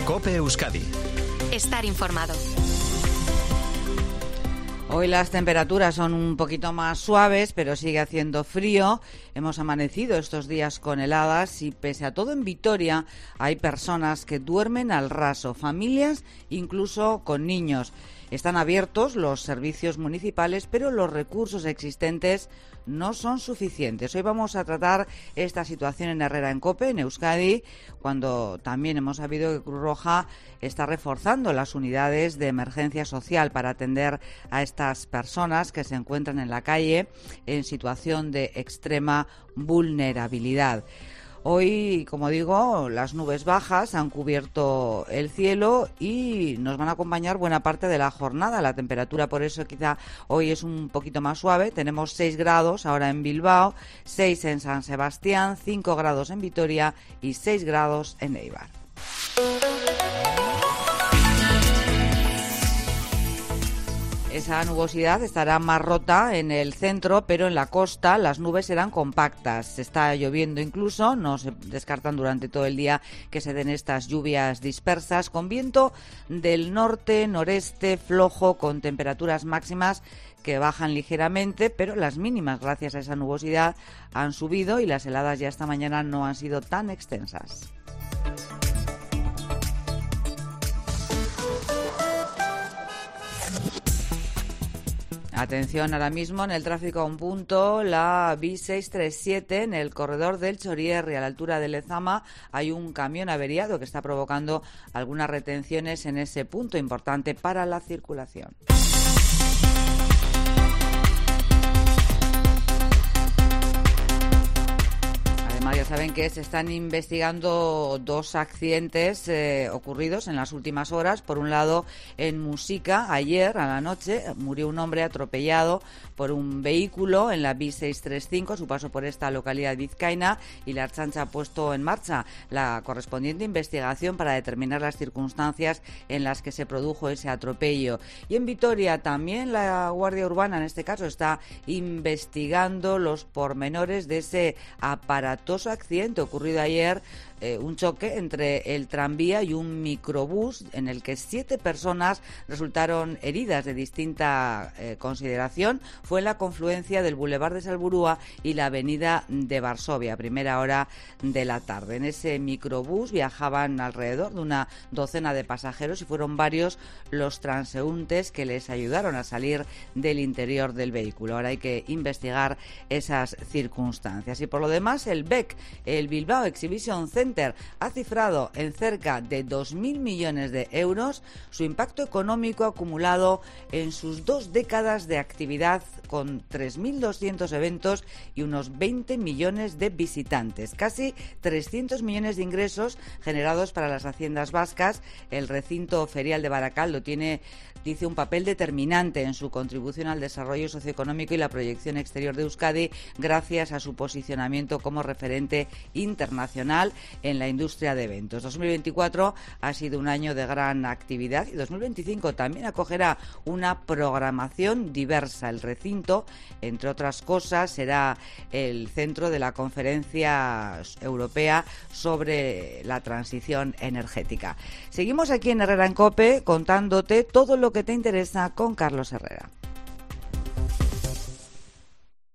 COPE Euskadi. Estar informado. Hoy las temperaturas son un poquito más suaves, pero sigue haciendo frío. Hemos amanecido estos días con heladas y pese a todo en Vitoria hay personas que duermen al raso, familias incluso con niños. Están abiertos los servicios municipales, pero los recursos existentes no son suficientes. Hoy vamos a tratar esta situación en Herrera en COPE, en Euskadi, cuando también hemos sabido que Cruz Roja está reforzando las unidades de emergencia social para atender a estas personas que se encuentran en la calle en situación de extrema vulnerabilidad. Hoy, como digo, las nubes bajas han cubierto el cielo y nos van a acompañar buena parte de la jornada. La temperatura, por eso, quizá hoy es un poquito más suave. Tenemos 6 grados ahora en Bilbao, 6 en San Sebastián, 5 grados en Vitoria y 6 grados en Eibar. Esa nubosidad estará más rota en el centro, pero en la costa las nubes serán compactas. Está lloviendo incluso, no se descartan durante todo el día que se den estas lluvias dispersas, con viento del norte-noreste flojo, con temperaturas máximas que bajan ligeramente, pero las mínimas, gracias a esa nubosidad, han subido y las heladas ya esta mañana no han sido tan extensas. Atención ahora mismo en el tráfico a un punto, la B637 en el corredor del Chorierri a la altura de Lezama hay un camión averiado que está provocando algunas retenciones en ese punto importante para la circulación. Ya saben que se están investigando 2 accidentes ocurridos en las últimas horas. Por un lado, en Muxica, ayer a la noche, murió un hombre atropellado por un vehículo en la B635, su paso por esta localidad vizcaína, y la Ertzaintza ha puesto en marcha la correspondiente investigación para determinar las circunstancias en las que se produjo ese atropello. Y en Vitoria también la Guardia Urbana, en este caso, está investigando los pormenores de ese aparatoso accidente ocurrido ayer, un choque entre el tranvía y un microbús en el que 7 personas resultaron heridas de distinta consideración. Fue en la confluencia del Boulevard de Salburúa y la avenida de Varsovia, a primera hora de la tarde. En ese microbús viajaban alrededor de una docena de pasajeros y fueron varios los transeúntes que les ayudaron a salir del interior del vehículo. Ahora hay que investigar esas circunstancias. Y por lo demás, el BEC, el Bilbao Exhibition Center, ha cifrado en cerca de 2.000 millones de euros su impacto económico acumulado en sus 2 décadas de actividad, con 3.200 eventos y unos 20 millones de visitantes. Casi 300 millones de ingresos generados para las haciendas vascas. El recinto ferial de Baracaldo dice un papel determinante en su contribución al desarrollo socioeconómico y la proyección exterior de Euskadi, gracias a su posicionamiento como referente internacional en la industria de eventos. 2024 ha sido un año de gran actividad y 2025 también acogerá una programación diversa. El recinto, entre otras cosas, será el centro de la conferencia europea sobre la transición energética. Seguimos aquí en Herrera en COPE contándote todo lo que te interesa con Carlos Herrera.